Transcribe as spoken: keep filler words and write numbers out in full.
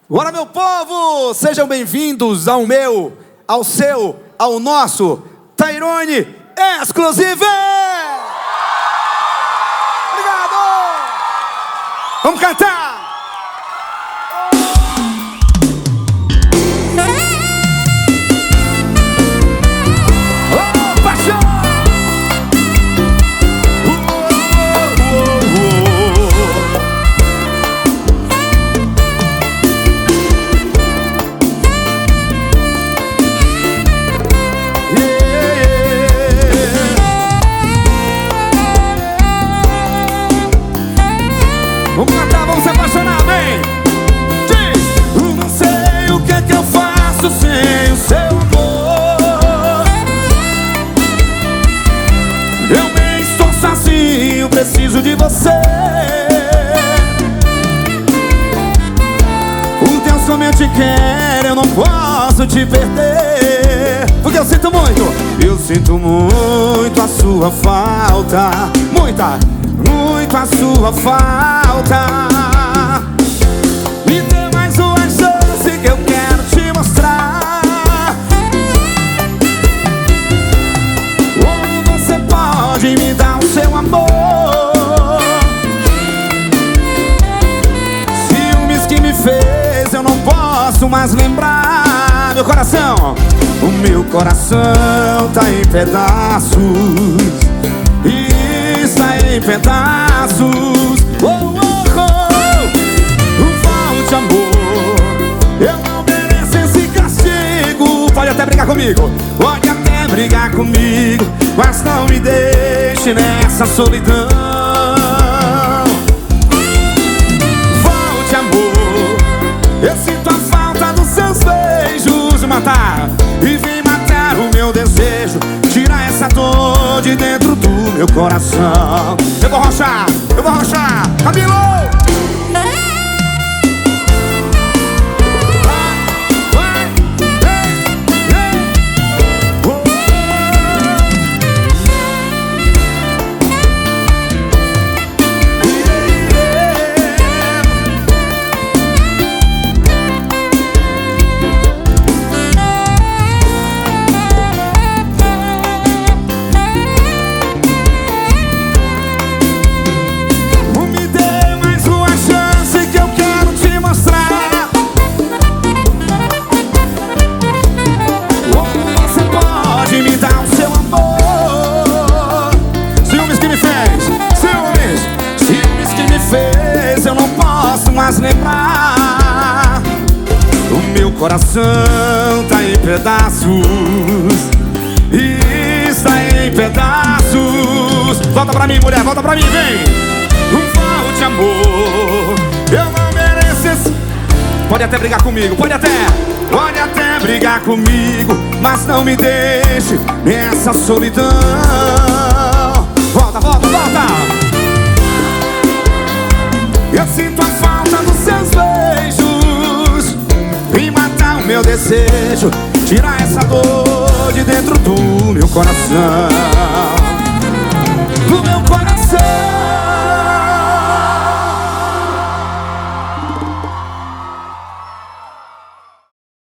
Bora, meu povo! Sejam bem-vindos ao meu, ao seu, ao nosso Tyrone Exclusive! Obrigado! Vamos cantar! Oh, paixão! Vamos cantar, vamos se apaixonar, vem! Diz! Eu não sei o que é que eu faço sem o seu amor. Eu nem estou sozinho, preciso de você. O Deus somente quer, eu não posso te perder. Porque eu sinto muito, eu sinto muito a sua falta. Muita, muito a sua falta. Me dê mais uma chance que eu quero te mostrar como você pode me dar o seu amor. Ciúmes que me fez, eu não posso mais lembrar. Meu coração, o meu coração tá em pedaços. Está em pedaços. Oh, oh, oh. Volte, amor. Eu não mereço esse castigo. Pode até brigar comigo, pode até brigar comigo, mas não me deixe nessa solidão. Volte, amor. Eu sinto a falta dos seus beijos. Matar e vem matar o meu desejo. Tirar essa dor de dentro do meu coração. Eu vou rochar, eu vou rochar. Camilo! Eu não posso mais lembrar. O meu coração tá em pedaços. Está em pedaços. Volta pra mim, mulher, volta pra mim, vem. Volte, amor. Eu não mereço esse... Pode até brigar comigo, pode até Pode até brigar comigo, mas não me deixe nessa solidão. Volta, volta, volta. Eu sinto a falta dos seus beijos. Vem matar o meu desejo, tirar essa dor de dentro do meu coração.